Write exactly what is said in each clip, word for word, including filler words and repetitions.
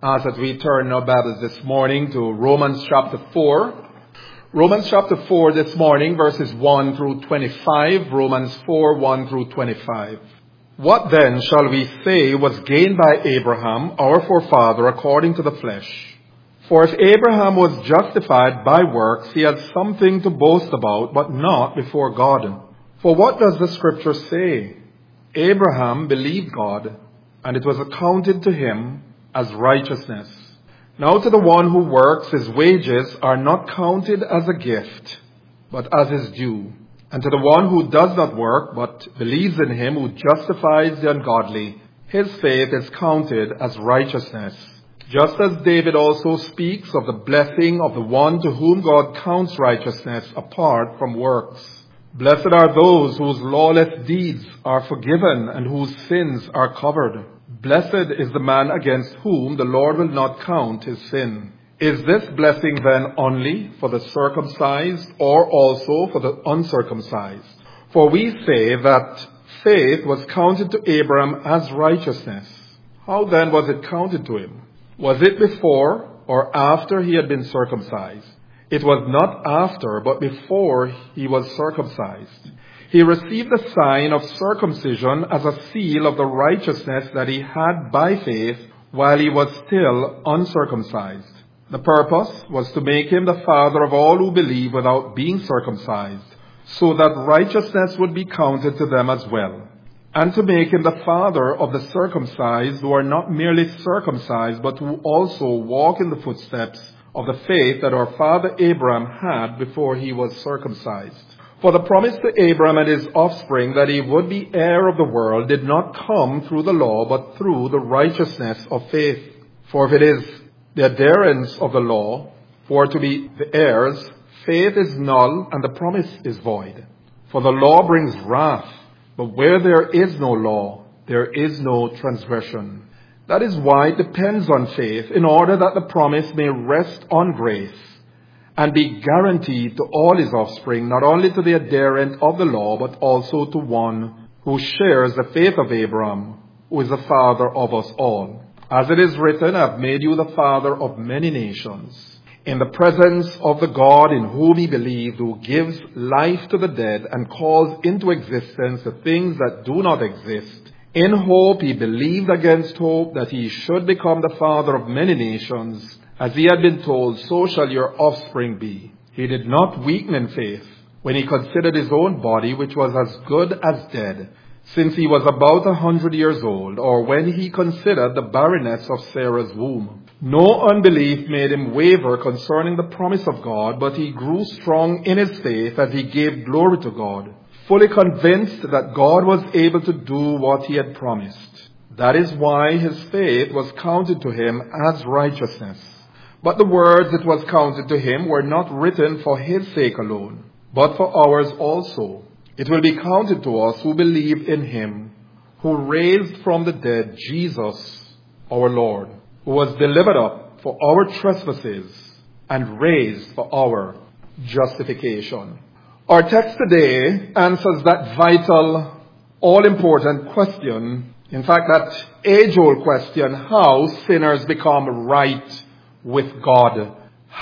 As that we turn our Bibles this morning to Romans chapter four. Romans chapter four this morning, verses one through twenty-five. Romans four, one through twenty-five. What then shall we say was gained by Abraham, our forefather, according to the flesh? For if Abraham was justified by works, he had something to boast about, but not before God. For what does the scripture say? Abraham believed God, and it was accounted to him as righteousness. Now to the one who works, his wages are not counted as a gift, but as his due. And to the one who does not work, but believes in him who justifies the ungodly, his faith is counted as righteousness. Just as David also speaks of the blessing of the one to whom God counts righteousness apart from works. Blessed are those whose lawless deeds are forgiven and whose sins are covered. Blessed is the man against whom the Lord will not count his sin. Is this blessing then only for the circumcised or also for the uncircumcised? For we say that faith was counted to Abraham as righteousness. How then was it counted to him? Was it before or after he had been circumcised? It was not after, but before he was circumcised. He received the sign of circumcision as a seal of the righteousness that he had by faith while he was still uncircumcised. The purpose was to make him the father of all who believe without being circumcised, so that righteousness would be counted to them as well, and to make him the father of the circumcised who are not merely circumcised, but who also walk in the footsteps of the faith that our father Abraham had before he was circumcised. For the promise to Abraham and his offspring that he would be heir of the world did not come through the law, but through the righteousness of faith. For if it is the adherents of the law, for to be the heirs, faith is null and the promise is void. For the law brings wrath, but where there is no law, there is no transgression. That is why it depends on faith, in order that the promise may rest on grace and be guaranteed to all his offspring, not only to the adherent of the law, but also to one who shares the faith of Abraham, who is the father of us all. As it is written, I have made you the father of many nations, in the presence of the God in whom he believed, who gives life to the dead and calls into existence the things that do not exist. In hope he believed against hope that he should become the father of many nations. As he had been told, so shall your offspring be. He did not weaken in faith when he considered his own body, which was as good as dead, since he was about a hundred years old, or when he considered the barrenness of Sarah's womb. No unbelief made him waver concerning the promise of God, but he grew strong in his faith as he gave glory to God, fully convinced that God was able to do what he had promised. That is why his faith was counted to him as righteousness. But the words it was counted to him were not written for his sake alone, but for ours also. It will be counted to us who believe in him, who raised from the dead Jesus, our Lord, who was delivered up for our trespasses and raised for our justification. Our text today answers that vital, all-important question, in fact, that age-old question, how sinners become right with God.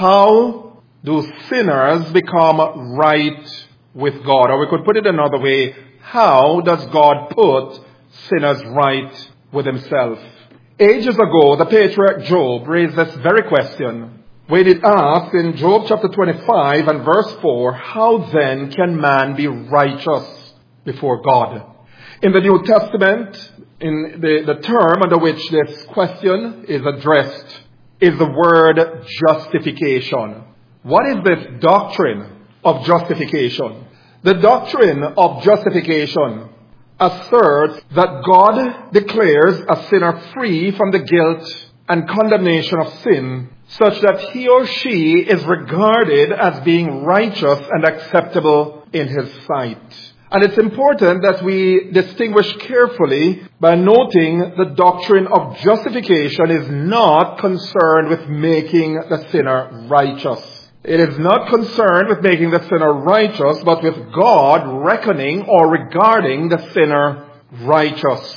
How do sinners become right with God? Or we could put it another way, how does God put sinners right with himself? Ages ago, the patriarch Job raised this very question when it asked in Job chapter twenty-five and verse four, how then can man be righteous before God? In the New Testament, in the, the term under which this question is addressed is the word justification. What is this doctrine of justification? The doctrine of justification asserts that God declares a sinner free from the guilt and condemnation of sin, such that he or she is regarded as being righteous and acceptable in his sight. And it's important that we distinguish carefully by noting the doctrine of justification is not concerned with making the sinner righteous. It is not concerned with making the sinner righteous, but with God reckoning or regarding the sinner righteous.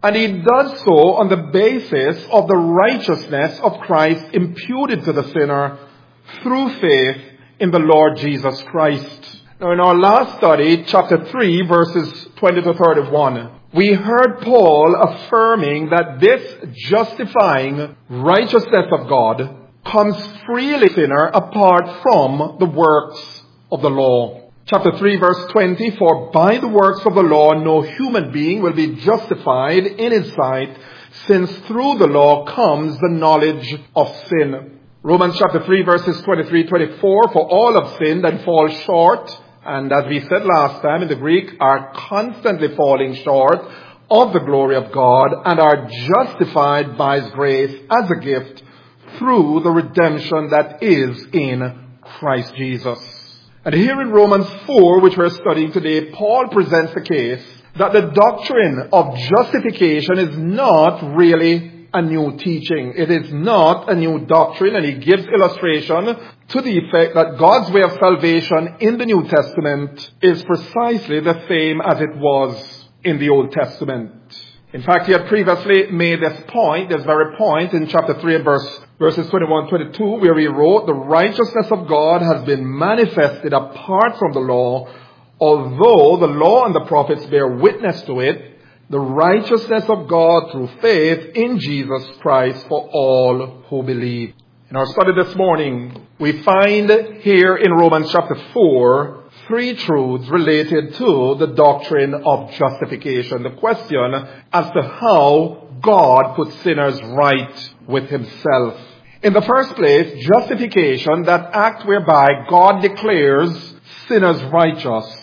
And he does so on the basis of the righteousness of Christ imputed to the sinner through faith in the Lord Jesus Christ. Now in our last study, chapter three, verses twenty to thirty-one, we heard Paul affirming that this justifying righteousness of God comes freely to the sinner apart from the works of the law. Chapter three, verse twenty, for by the works of the law no human being will be justified in his sight, since through the law comes the knowledge of sin. Romans chapter three, verses twenty-three to twenty-four, for all have sinned and fall short, and as we said last time in the Greek, are constantly falling short of the glory of God, and are justified by his grace as a gift through the redemption that is in Christ Jesus. And here in Romans four, which we're studying today, Paul presents the case that the doctrine of justification is not really a new teaching. It is not a new doctrine, and he gives illustration to the effect that God's way of salvation in the New Testament is precisely the same as it was in the Old Testament. In fact, he had previously made this point, this very point, in chapter three and verse, verses twenty-one to twenty-two, where he wrote, the righteousness of God has been manifested apart from the law, although the law and the prophets bear witness to it, the righteousness of God through faith in Jesus Christ for all who believe. In our study this morning, we find here in Romans chapter four, three truths related to the doctrine of justification. The question as to how God puts sinners right with himself. In the first place, justification, that act whereby God declares sinners righteous,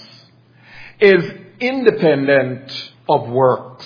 is independent of works.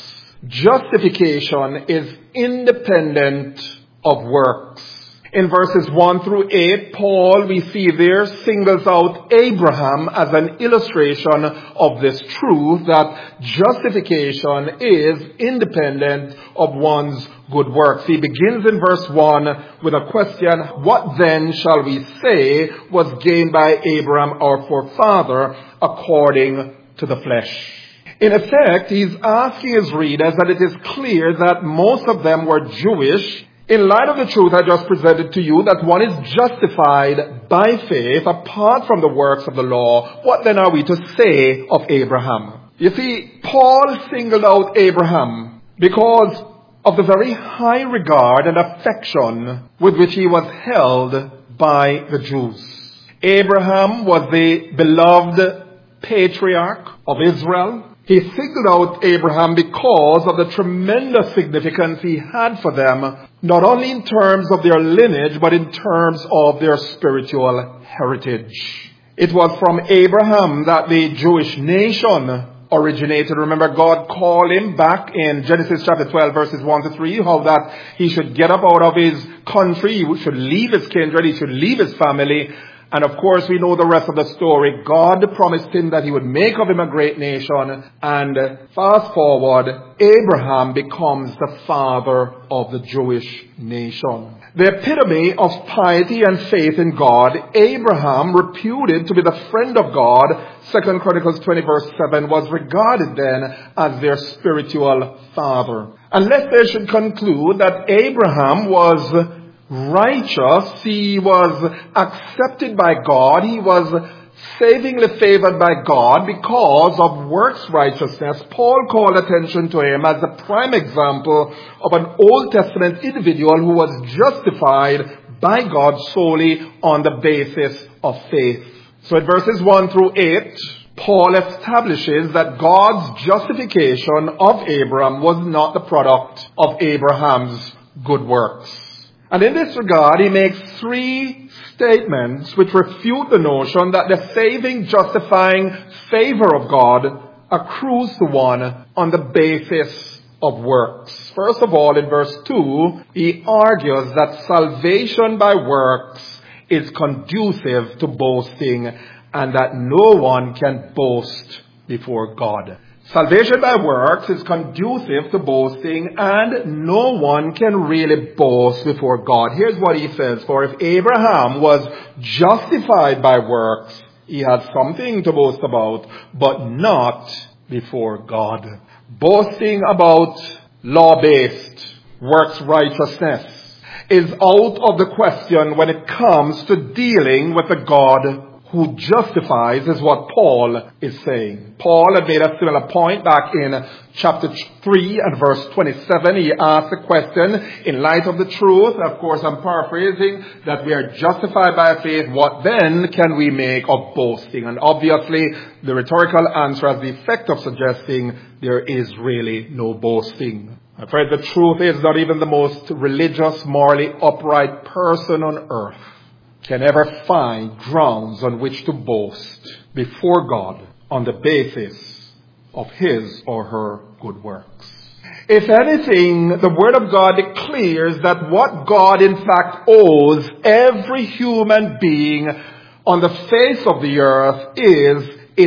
Justification is independent of works. In verses one through eight, Paul, we see there, singles out Abraham as an illustration of this truth, that justification is independent of one's good works. He begins in verse one with a question, what then shall we say was gained by Abraham our forefather according to the flesh? In effect, he's asking his readers that it is clear that most of them were Jewish. In light of the truth I just presented to you, that one is justified by faith apart from the works of the law, what then are we to say of Abraham? You see, Paul singled out Abraham because of the very high regard and affection with which he was held by the Jews. Abraham was the beloved patriarch of Israel. He singled out Abraham because of the tremendous significance he had for them, not only in terms of their lineage, but in terms of their spiritual heritage. It was from Abraham that the Jewish nation originated. Remember, God called him back in Genesis chapter twelve, verses one to three, how that he should get up out of his country, he should leave his kindred, he should leave his family. And of course, we know the rest of the story. God promised him that he would make of him a great nation. And fast forward, Abraham becomes the father of the Jewish nation. The epitome of piety and faith in God, Abraham, reputed to be the friend of God, Second Chronicles twenty verse seven, was regarded then as their spiritual father. Unless they should conclude that Abraham was righteous, he was accepted by God, he was savingly favored by God because of works righteousness, Paul called attention to him as a prime example of an Old Testament individual who was justified by God solely on the basis of faith. So in verses one through eight, Paul establishes that God's justification of Abraham was not the product of Abraham's good works. And in this regard, he makes three statements which refute the notion that the saving, justifying favor of God accrues to one on the basis of works. First of all, in verse two, he argues that salvation by works is conducive to boasting and that no one can boast before God. Salvation by works is conducive to boasting, and no one can really boast before God. Here's what he says, for if Abraham was justified by works, he had something to boast about, but not before God. Boasting about law-based works righteousness is out of the question when it comes to dealing with a God who justifies, is what Paul is saying. Paul had made a similar point back in chapter three and verse twenty-seven. He asked the question, in light of the truth, of course I'm paraphrasing, that we are justified by faith, what then can we make of boasting? And obviously the rhetorical answer has the effect of suggesting there is really no boasting. My friend, the truth is not even the most religious, morally upright person on earth can ever find grounds on which to boast before God on the basis of his or her good works. If anything, the Word of God declares that what God in fact owes every human being on the face of the earth is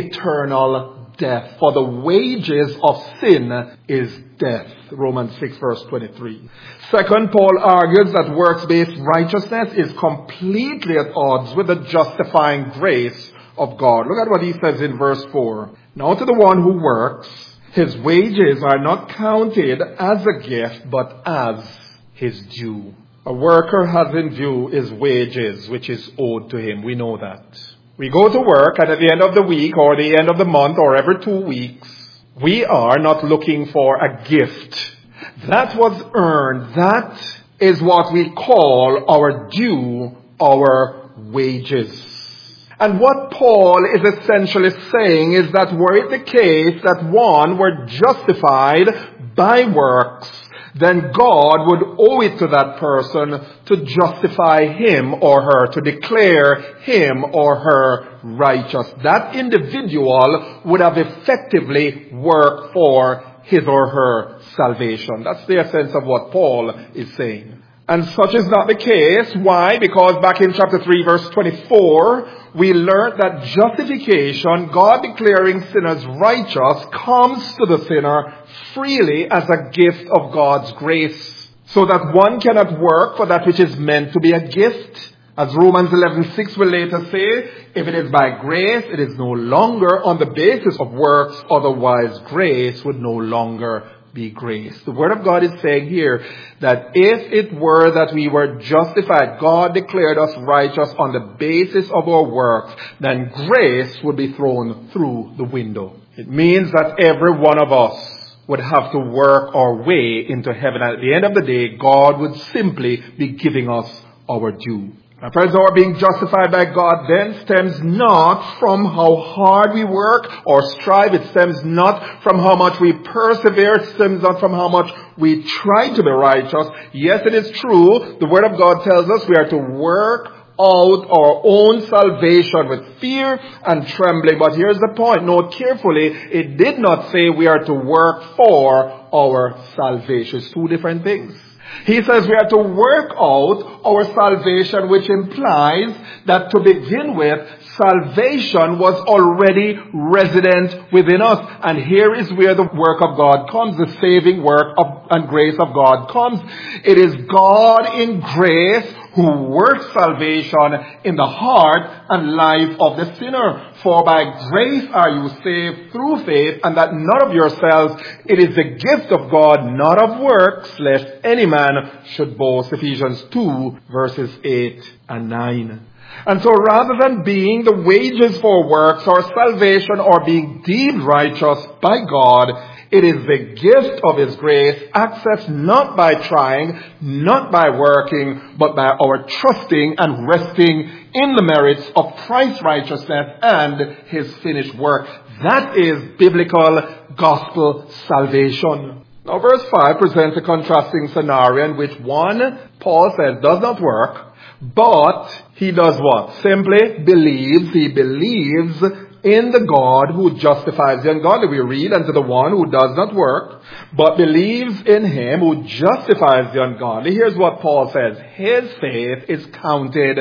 eternal death. For the wages of sin is death. Romans six verse twenty-three. Second, Paul argues that works-based righteousness is completely at odds with the justifying grace of God. Look at what he says in verse four. Now to the one who works, his wages are not counted as a gift, but as his due. A worker has in view his wages, which is owed to him. We know that. We go to work, and at the end of the week or the end of the month or every two weeks, we are not looking for a gift. That was earned. That is what we call our due, our wages. And what Paul is essentially saying is that were it the case that one were justified by works, then God would owe it to that person to justify him or her, to declare him or her righteous. That individual would have effectively worked for his or her salvation. That's the essence of what Paul is saying. And such is not the case. Why? Because back in chapter three, verse twenty-four, we learned that justification, God declaring sinners righteous, comes to the sinner freely as a gift of God's grace. So that one cannot work for that which is meant to be a gift. As Romans eleven six will later say, if it is by grace, it is no longer on the basis of works, otherwise grace would no longer be grace. The Word of God is saying here that if it were that we were justified, God declared us righteous on the basis of our works, then grace would be thrown through the window. It means that every one of us would have to work our way into heaven. At the end of the day, God would simply be giving us our due. Now, friends, our being justified by God then stems not from how hard we work or strive. It stems not from how much we persevere. It stems not from how much we try to be righteous. Yes, it is true. The Word of God tells us we are to work out our own salvation with fear and trembling. But here's the point. Note carefully, it did not say we are to work for our salvation. It's two different things. He says we are to work out our salvation, which implies that to begin with, salvation was already resident within us. And here is where the work of God comes, the saving work of, and grace of God comes. It is God in grace who works salvation in the heart and life of the sinner. For by grace are you saved through faith, and that not of yourselves. It is the gift of God, not of works, lest any man should boast. Ephesians two, verses eight and nine. And so rather than being the wages for works or salvation or being deemed righteous by God, it is the gift of His grace, accessed not by trying, not by working, but by our trusting and resting in the merits of Christ's righteousness and His finished work. That is biblical gospel salvation. Now verse five presents a contrasting scenario in which one, Paul says, does not work, but he does what? Simply believes. He believes in the God who justifies the ungodly. We read, unto the one who does not work, but believes in Him who justifies the ungodly. Here's what Paul says. His faith is counted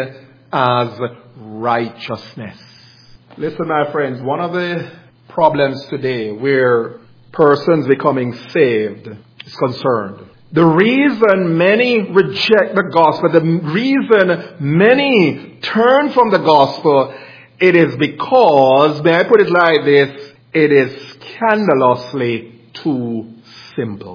as righteousness. Listen, my friends, one of the problems today where persons becoming saved is concerned, the reason many reject the gospel, the reason many turn from the gospel, it is because, may I put it like this, it is scandalously too simple.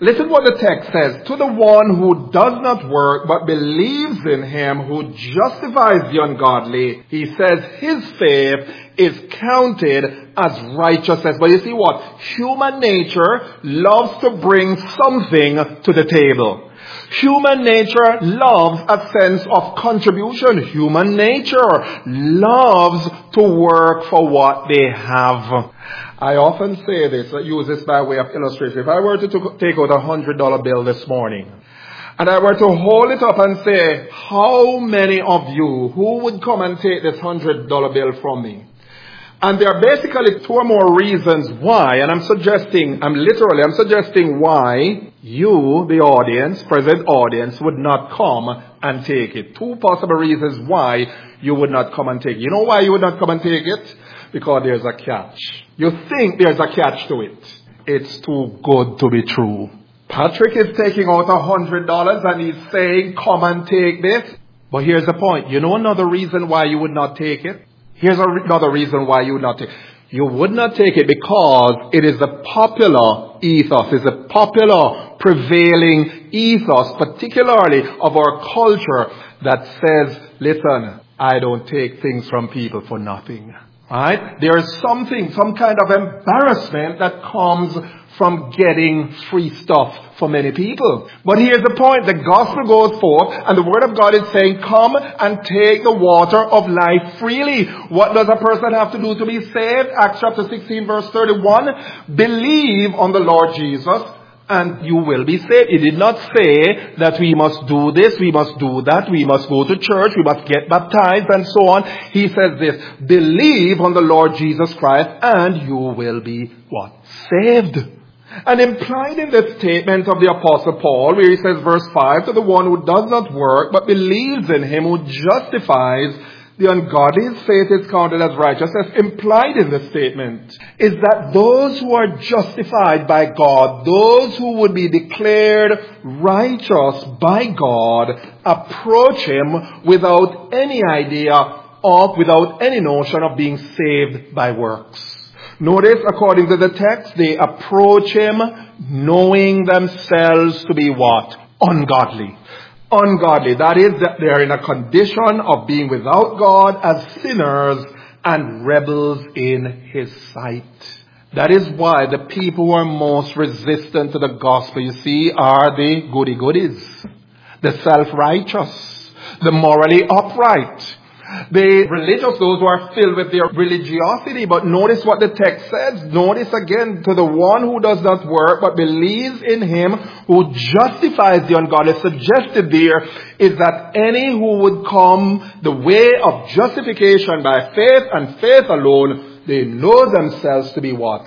Listen what the text says. To the one who does not work but believes in him who justifies the ungodly, he says his faith is counted as righteousness. But you see what? Human nature loves to bring something to the table. Human nature loves a sense of contribution. Human nature loves to work for what they have. I often say this, I use this by way of illustration. If I were to take out a one hundred dollar bill this morning, and I were to hold it up and say, how many of you who would come and take this one hundred dollar bill from me? And there are basically two or more reasons why, and I'm suggesting, I'm literally, I'm suggesting why you, the audience, present audience, would not come and take it. Two possible reasons why you would not come and take it. You know why you would not come and take it? Because there's a catch. You think there's a catch to it. It's too good to be true. Patrick is taking out a hundred dollars and he's saying, come and take this. But here's the point. You know another reason why you would not take it? Here's another reason why you would not take it. You would not take it because it is the popular ethos, it's the popular prevailing ethos, particularly of our culture, that says, listen, I don't take things from people for nothing. Right? There is something, some kind of embarrassment that comes from getting free stuff for many people. But here's the point. The gospel goes forth and the word of God is saying, come and take the water of life freely. What does a person have to do to be saved? Acts chapter sixteen verse thirty-one. Believe on the Lord Jesus and you will be saved. It did not say that we must do this, we must do that, we must go to church, we must get baptized and so on. He says this, believe on the Lord Jesus Christ and you will be what? Saved. And implied in the statement of the Apostle Paul, where he says verse five, to the one who does not work but believes in him who justifies the ungodly, his faith is counted as righteousness. Implied in the statement is that those who are justified by God, those who would be declared righteous by God, approach him without any idea of, without any notion of being saved by works. Notice, according to the text, they approach him knowing themselves to be what? Ungodly. Ungodly. That is, that they are in a condition of being without God as sinners and rebels in his sight. That is why the people who are most resistant to the gospel, you see, are the goody-goodies, the self-righteous, the morally upright, the religious, those who are filled with their religiosity. But notice what the text says. Notice again, to the one who does not work but believes in him who justifies the ungodly. Suggested there is that any who would come the way of justification by faith and faith alone, they know themselves to be what?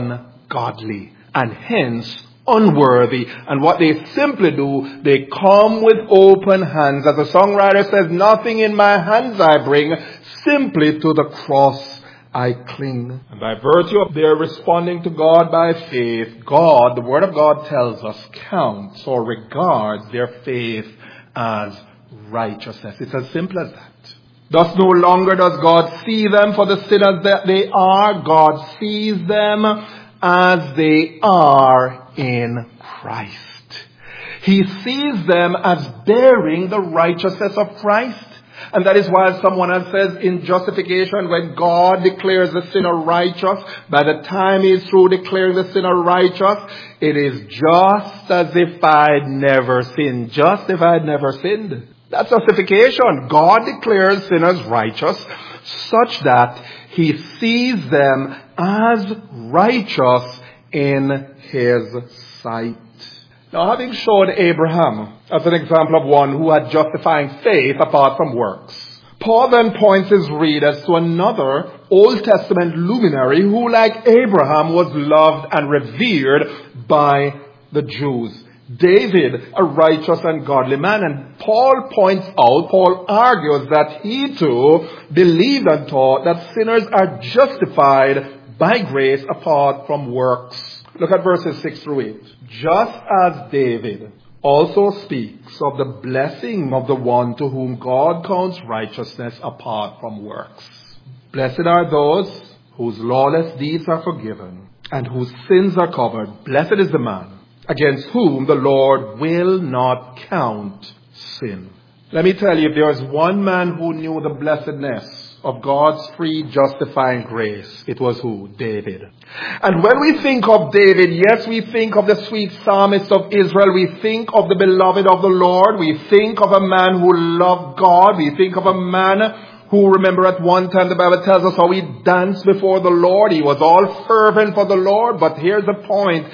Ungodly. And hence unworthy. And what they simply do, they come with open hands. As the songwriter says, nothing in my hands I bring, simply to the cross I cling. And by virtue of their responding to God by faith, God, the Word of God tells us, counts or regards their faith as righteousness. It's as simple as that. Thus no longer does God see them for the sinners that they are. God sees them as they are in Christ. He sees them as bearing the righteousness of Christ. And that is why someone else says in justification, when God declares the sinner righteous, by the time he is through declaring the sinner righteous, it is just as if I'd never sinned. Just if I'd never sinned. That's justification. God declares sinners righteous such that he sees them as righteous in his sight. Now, having shown Abraham as an example of one who had justifying faith apart from works, Paul then points his readers to another Old Testament luminary who, like Abraham, was loved and revered by the Jews. David, a righteous and godly man. And Paul points out, Paul argues that he too believed and taught that sinners are justified by grace apart from works. Look at verses six through eight. Just as David also speaks of the blessing of the one to whom God counts righteousness apart from works. Blessed are those whose lawless deeds are forgiven and whose sins are covered. Blessed is the man against whom the Lord will not count sin. Let me tell you, if there was one man who knew the blessedness of God's free justifying grace, it was who? David. And when we think of David, yes, we think of the sweet psalmist of Israel. We think of the beloved of the Lord. We think of a man who loved God. We think of a man who, remember, at one time the Bible tells us how he danced before the Lord. He was all fervent for the Lord. But here's the point.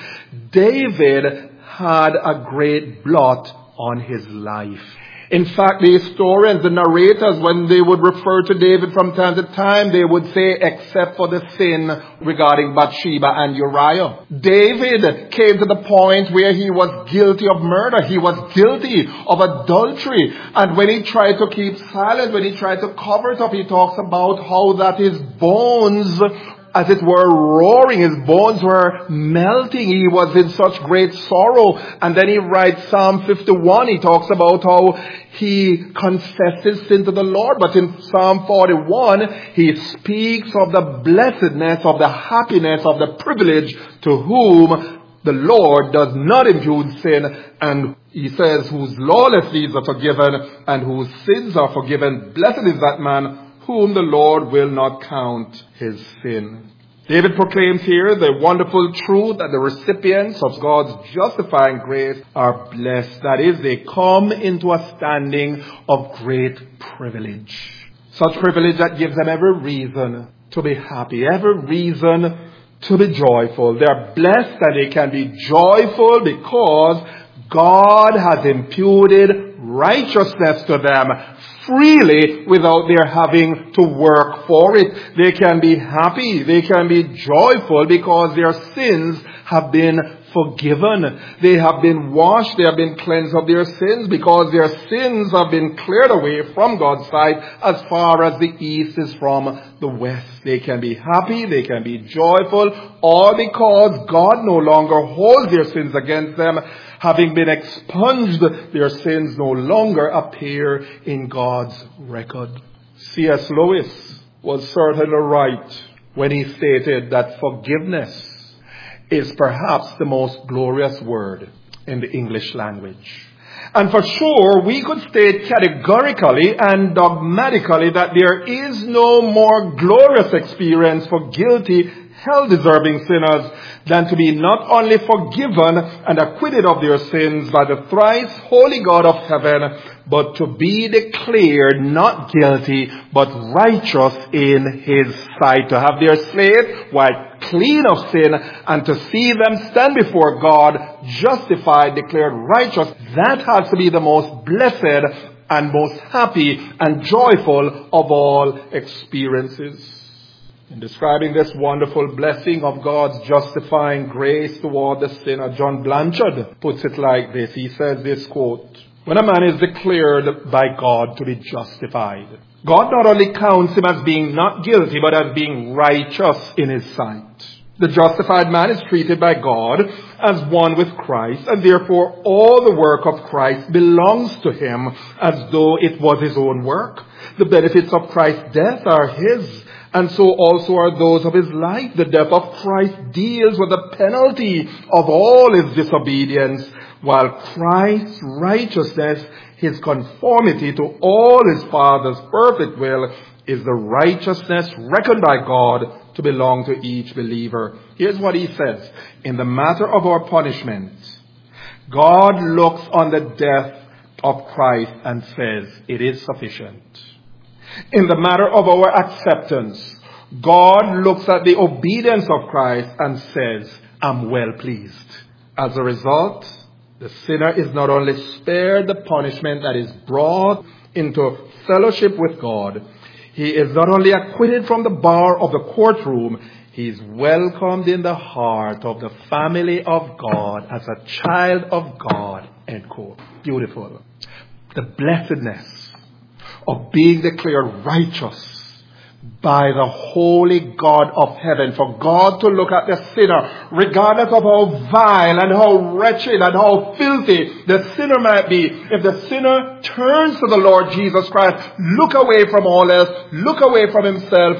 David had a great blot on his life. In fact, the historians, the narrators, when they would refer to David from time to time, they would say, except for the sin regarding Bathsheba and Uriah. David came to the point where he was guilty of murder. He was guilty of adultery. And when he tried to keep silent, when he tried to cover it up, he talks about how that his bones, as it were, roaring. His bones were melting. He was in such great sorrow. And then he writes Psalm fifty-one. He talks about how he confessed his sin to the Lord. But in Psalm forty-one, he speaks of the blessedness, of the happiness, of the privilege to whom the Lord does not impute sin. And he says, whose lawless deeds are forgiven and whose sins are forgiven. Blessed is that man whom the Lord will not count his sin. David proclaims here the wonderful truth that the recipients of God's justifying grace are blessed. That is, they come into a standing of great privilege. Such privilege that gives them every reason to be happy, every reason to be joyful. They are blessed and they can be joyful because God has imputed righteousness to them freely without their having to work for it. They can be happy. They can be joyful because their sins have been forgiven. They have been washed. They have been cleansed of their sins because their sins have been cleared away from God's sight as far as the east is from the west. They can be happy. They can be joyful, all because God no longer holds their sins against them. Having been expunged, their sins no longer appear in God's record. C S Lewis was certainly right when he stated that forgiveness is perhaps the most glorious word in the English language. And for sure, we could state categorically and dogmatically that there is no more glorious experience for guilty, hell-deserving sinners than to be not only forgiven and acquitted of their sins by the thrice holy God of heaven, but to be declared not guilty, but righteous in his sight. To have their slate wiped clean of sin and to see them stand before God justified, declared righteous, that has to be the most blessed and most happy and joyful of all experiences. In describing this wonderful blessing of God's justifying grace toward the sinner, John Blanchard puts it like this. He says this, quote, when a man is declared by God to be justified, God not only counts him as being not guilty, but as being righteous in his sight. The justified man is treated by God as one with Christ, and therefore all the work of Christ belongs to him as though it was his own work. The benefits of Christ's death are his, and so also are those of his life. The death of Christ deals with the penalty of all his disobedience, while Christ's righteousness, his conformity to all his Father's perfect will, is the righteousness reckoned by God to belong to each believer. Here's what he says. In the matter of our punishment, God looks on the death of Christ and says, it is sufficient. In the matter of our acceptance, God looks at the obedience of Christ and says, I'm well pleased. As a result, the sinner is not only spared the punishment that is brought into fellowship with God, he is not only acquitted from the bar of the courtroom, he is welcomed in the heart of the family of God as a child of God. End quote. Beautiful. The blessedness of being declared righteous by the holy God of heaven. For God to look at the sinner, regardless of how vile and how wretched and how filthy the sinner might be, if the sinner turns to the Lord Jesus Christ, look away from all else, look away from himself,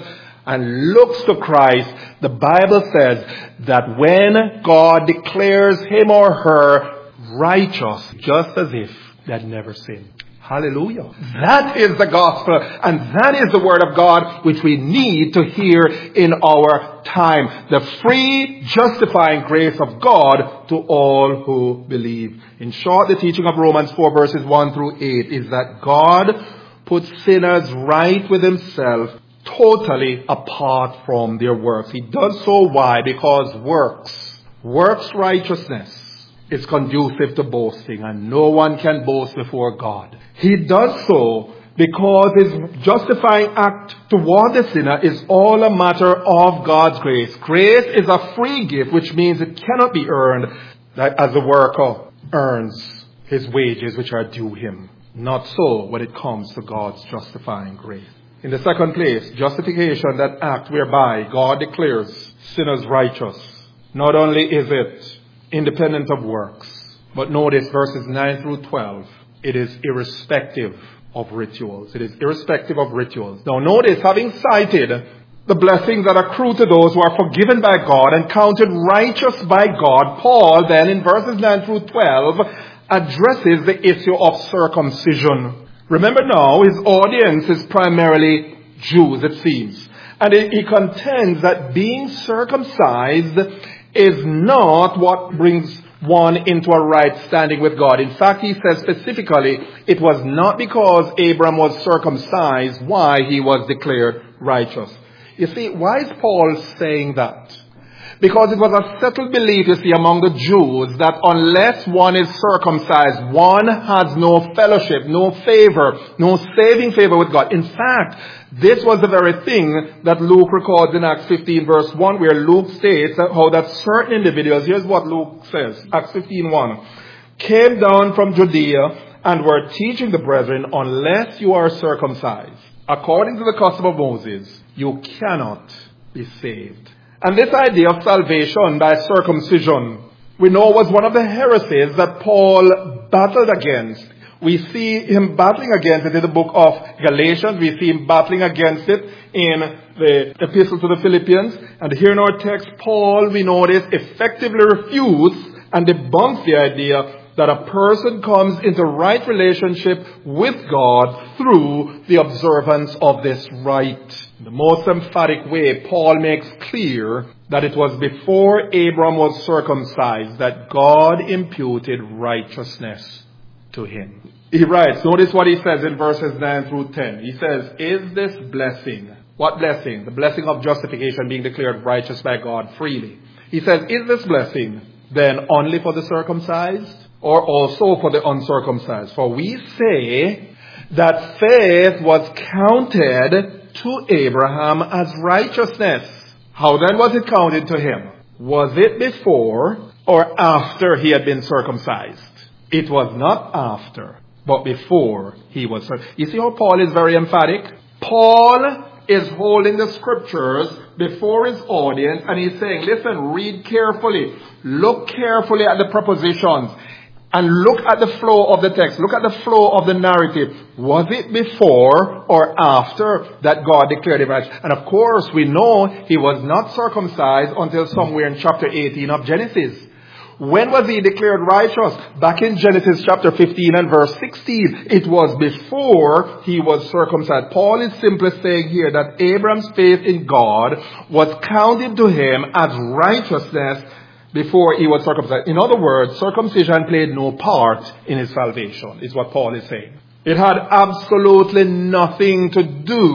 and looks to Christ, the Bible says that when God declares him or her righteous, just as if they had never sinned. Hallelujah. That is the gospel, and that is the word of God which we need to hear in our time. The free, justifying grace of God to all who believe. In short, the teaching of Romans four verses one through eight is that God puts sinners right with himself, totally apart from their works. He does so why? Because works, works righteousness is conducive to boasting, and no one can boast before God. He does so because his justifying act toward the sinner is all a matter of God's grace. Grace is a free gift, which means it cannot be earned as the worker earns his wages which are due him. Not so when it comes to God's justifying grace. In the second place, justification, that act whereby God declares sinners righteous. Not only is it independent of works, but notice verses nine through twelve. It is irrespective of rituals. It is irrespective of rituals. Now notice, having cited the blessings that accrue to those who are forgiven by God and counted righteous by God, Paul then in verses nine through twelve addresses the issue of circumcision. Remember now, his audience is primarily Jews, it seems. And he contends that being circumcised is not what brings one into a right standing with God. In fact, he says specifically, it was not because Abraham was circumcised why he was declared righteous. You see, why is Paul saying that? Because it was a settled belief, you see, among the Jews that unless one is circumcised, one has no fellowship, no favor, no saving favor with God. In fact, this was the very thing that Luke records in Acts fifteen verse one, where Luke states how that certain individuals, here's what Luke says, Acts fifteen one, came down from Judea and were teaching the brethren, unless you are circumcised, according to the custom of Moses, you cannot be saved. And this idea of salvation by circumcision, we know was one of the heresies that Paul battled against. We see him battling against it in the book of Galatians. We see him battling against it in the epistle to the Philippians. And here in our text, Paul, we notice, effectively refutes and debunks the idea that a person comes into right relationship with God through the observance of this rite. In the most emphatic way, Paul makes clear that it was before Abram was circumcised that God imputed righteousness to him. He writes, notice what he says in verses nine through ten. He says, is this blessing, what blessing? The blessing of justification, being declared righteous by God freely. He says, is this blessing then only for the circumcised or also for the uncircumcised? For we say that faith was counted to Abraham as righteousness. How then was it counted to him? Was it before or after he had been circumcised? It was not after, but before he was circumcised. You see how Paul is very emphatic? Paul is holding the scriptures before his audience and he's saying, listen, read carefully, look carefully at the prepositions, and look at the flow of the text. Look at the flow of the narrative. Was it before or after that God declared him righteous? And of course, we know he was not circumcised until somewhere in chapter eighteen of Genesis. When was he declared righteous? Back in Genesis chapter fifteen and verse sixteen. It was before he was circumcised. Paul is simply saying here that Abraham's faith in God was counted to him as righteousness before he was circumcised. In other words, circumcision played no part in his salvation, is what Paul is saying. It had absolutely nothing to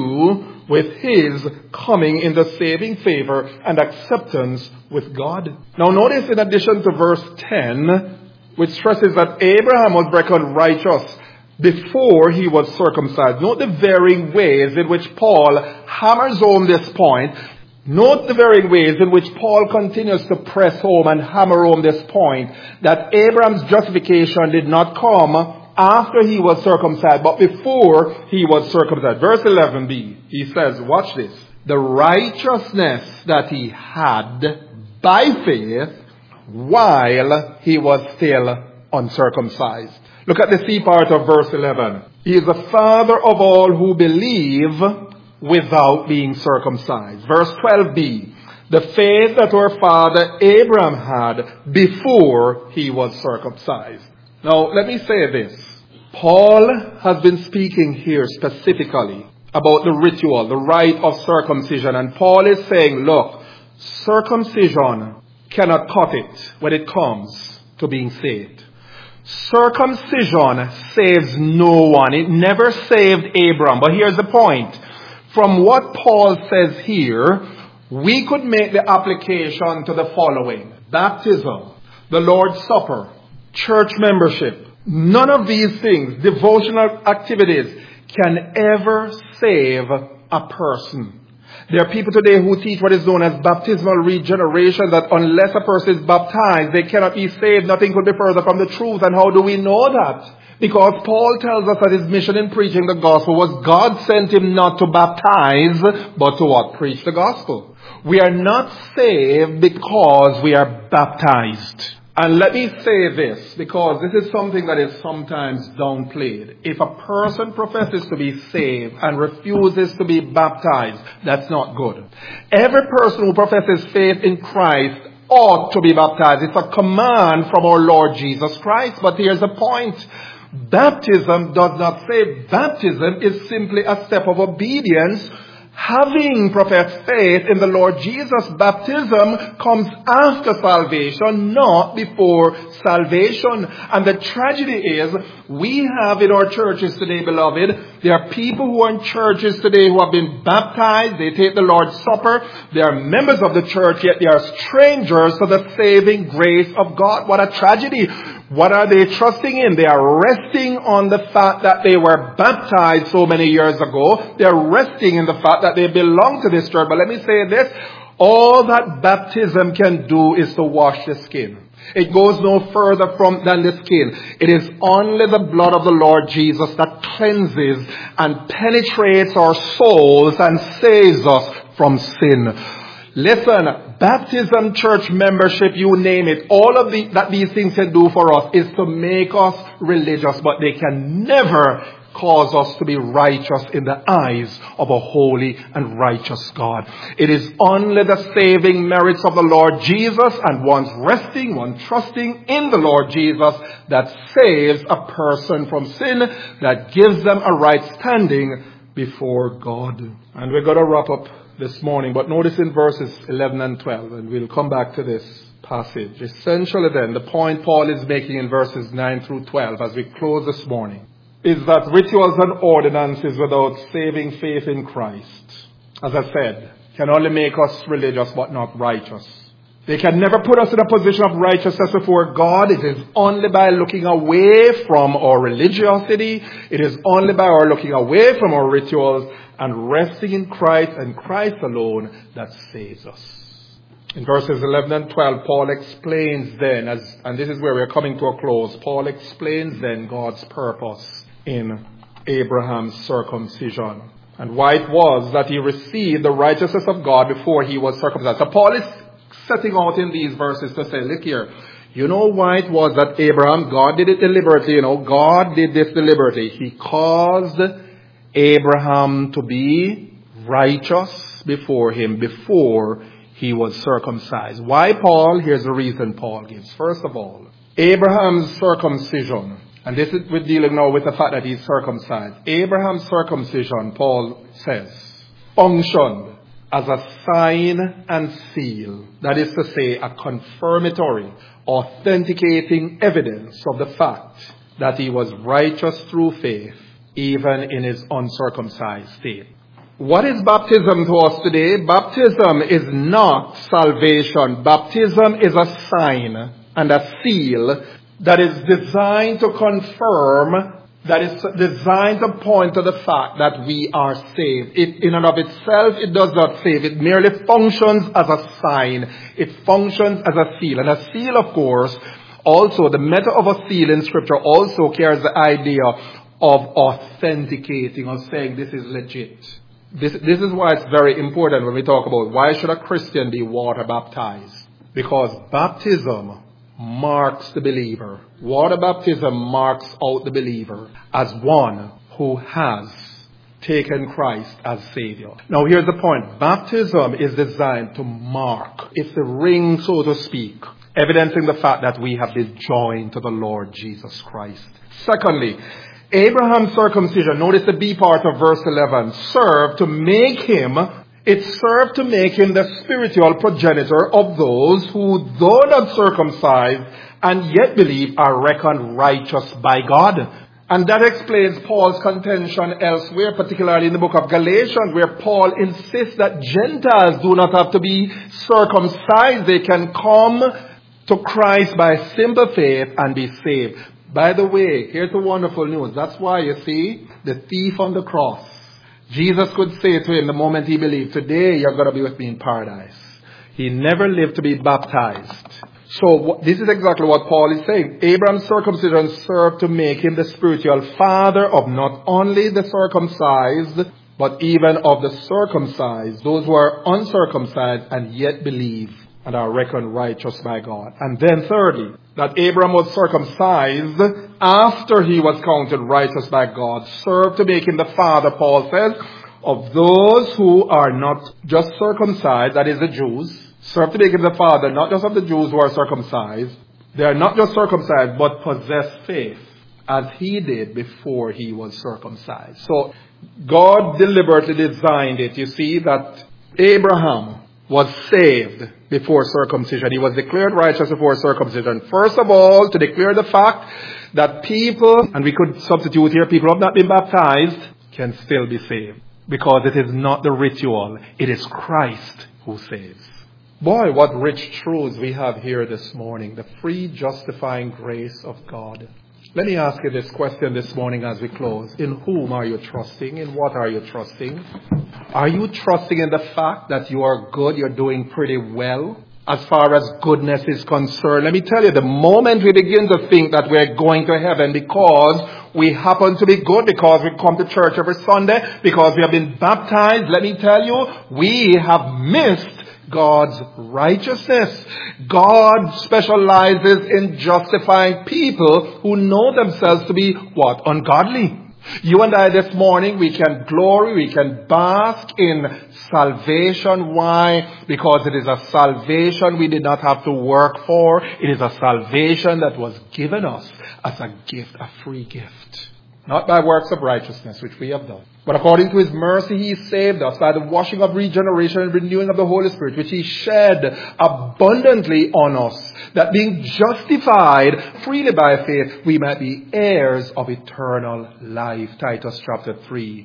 do with his coming in the saving favor and acceptance with God. Now notice, in addition to verse ten, which stresses that Abraham was reckoned righteous before he was circumcised. Note the varying ways in which Paul hammers home this point. Note the varying ways in which Paul continues to press home and hammer home this point, that Abraham's justification did not come after he was circumcised, but before he was circumcised. Verse eleven b, he says, watch this, the righteousness that he had by faith while he was still uncircumcised. Look at the C part of verse eleven. He is the father of all who believe without being circumcised. Verse twelve b, the faith that our father Abraham had before he was circumcised. Now, let me say this. Paul has been speaking here specifically about the ritual, the rite of circumcision. And Paul is saying, look, circumcision cannot cut it when it comes to being saved. Circumcision saves no one. It never saved Abraham. But here's the point. From what Paul says here, we could make the application to the following. Baptism, the Lord's Supper, church membership. None of these things, devotional activities, can ever save a person. There are people today who teach what is known as baptismal regeneration, that unless a person is baptized, they cannot be saved. Nothing could be further from the truth. And how do we know that? Because Paul tells us that his mission in preaching the gospel was God sent him not to baptize, but to what? Preach the gospel. We are not saved because we are baptized. And let me say this, because this is something that is sometimes downplayed. If a person professes to be saved and refuses to be baptized, that's not good. Every person who professes faith in Christ ought to be baptized. It's a command from our Lord Jesus Christ. But here's the point. Baptism does not save. Baptism is simply a step of obedience. Having professed faith in the Lord Jesus, baptism comes after salvation, not before salvation. And the tragedy is, we have in our churches today, beloved, there are people who are in churches today who have been baptized, they take the Lord's Supper, they are members of the church, yet they are strangers to the saving grace of God. What a tragedy. What are they trusting in? They are resting on the fact that they were baptized so many years ago. They are resting in the fact that they belong to this church. But let me say this. All that baptism can do is to wash the skin. It goes no further from than the skin. It is only the blood of the Lord Jesus that cleanses and penetrates our souls and saves us from sin. Listen, baptism, church membership, you name it, all of the, that these things can do for us is to make us religious, but they can never cause us to be righteous in the eyes of a holy and righteous God. It is only the saving merits of the Lord Jesus and one's resting, one trusting in the Lord Jesus that saves a person from sin, that gives them a right standing before God. And we're going to wrap up this morning, but notice in verses eleven and twelve, and we'll come back to this passage. Essentially then, the point Paul is making in verses nine through twelve as we close this morning is that rituals and ordinances without saving faith in Christ, as I said, can only make us religious but not righteous. They can never put us in a position of righteousness before God. It is only by looking away from our religiosity. It is only by our looking away from our rituals and resting in Christ and Christ alone that saves us. In verses eleven and twelve, Paul explains then, as, and this is where we're coming to a close, Paul explains then God's purpose in Abraham's circumcision and why it was that he received the righteousness of God before he was circumcised. So Paul is setting out in these verses to say, look here, you know why it was that Abraham, God did it deliberately, you know, God did this deliberately. He caused Abraham to be righteous before him, before he was circumcised. Why, Paul? Here's the reason Paul gives. First of all, Abraham's circumcision, and this is, we're dealing now with the fact that he's circumcised. Abraham's circumcision, Paul says, functioned as a sign and seal. That is to say, a confirmatory, authenticating evidence of the fact that he was righteous through faith, even in his uncircumcised state. What is baptism to us today? Baptism is not salvation. Baptism is a sign and a seal that is designed to confirm, that is designed to point to the fact that we are saved. It, in and of itself, it does not save. It merely functions as a sign. It functions as a seal. And a seal, of course, also, the method of a seal in Scripture also carries the idea of authenticating, or saying this is legit. This, this is why it's very important when we talk about why should a Christian be water baptized? Because baptism marks the believer. Water baptism marks out the believer as one who has taken Christ as Savior. Now here's the point. Baptism is designed to mark. It's the ring, so to speak, evidencing the fact that we have been joined to the Lord Jesus Christ. Secondly, Abraham's circumcision, notice the B part of verse eleven, served to make him, it served to make him the spiritual progenitor of those who, though not circumcised and yet believe, are reckoned righteous by God. And that explains Paul's contention elsewhere, particularly in the book of Galatians, where Paul insists that Gentiles do not have to be circumcised. They can come to Christ by simple faith and be saved. By the way, here's the wonderful news. That's why, you see, the thief on the cross, Jesus could say to him the moment he believed, today you're going to be with me in paradise. He never lived to be baptized. So this is exactly what Paul is saying. Abraham's circumcision served to make him the spiritual father of not only the circumcised, but even of the circumcised, those who are uncircumcised and yet believe and are reckoned righteous by God. And then thirdly, that Abraham was circumcised after he was counted righteous by God served to make him the father, Paul says, of those who are not just circumcised, that is the Jews, serve to make him the father, not just of the Jews who are circumcised. They are not just circumcised, but possess faith, as he did before he was circumcised. So, God deliberately designed it. You see that Abraham was saved before circumcision. He was declared righteous before circumcision. First of all, to declare the fact that people, and we could substitute here, people who have not been baptized, can still be saved. Because it is not the ritual, it is Christ who saves. Boy, what rich truths we have here this morning. The free justifying grace of God. Let me ask you this question this morning as we close. In whom are you trusting? In what are you trusting? Are you trusting in the fact that you are good, you're doing pretty well as far as goodness is concerned? Let me tell you, the moment we begin to think that we're going to heaven because we happen to be good, because we come to church every Sunday, because we have been baptized, let me tell you, we have missed God's righteousness. God specializes in justifying people who know themselves to be what? Ungodly. You and I this morning, we can glory, we can bask in salvation. Why? Because it is a salvation we did not have to work for. It is a salvation that was given us as a gift, a free gift. Not by works of righteousness, which we have done. But according to His mercy, He saved us by the washing of regeneration and renewing of the Holy Spirit, which He shed abundantly on us, that being justified freely by faith, we might be heirs of eternal life. Titus chapter three,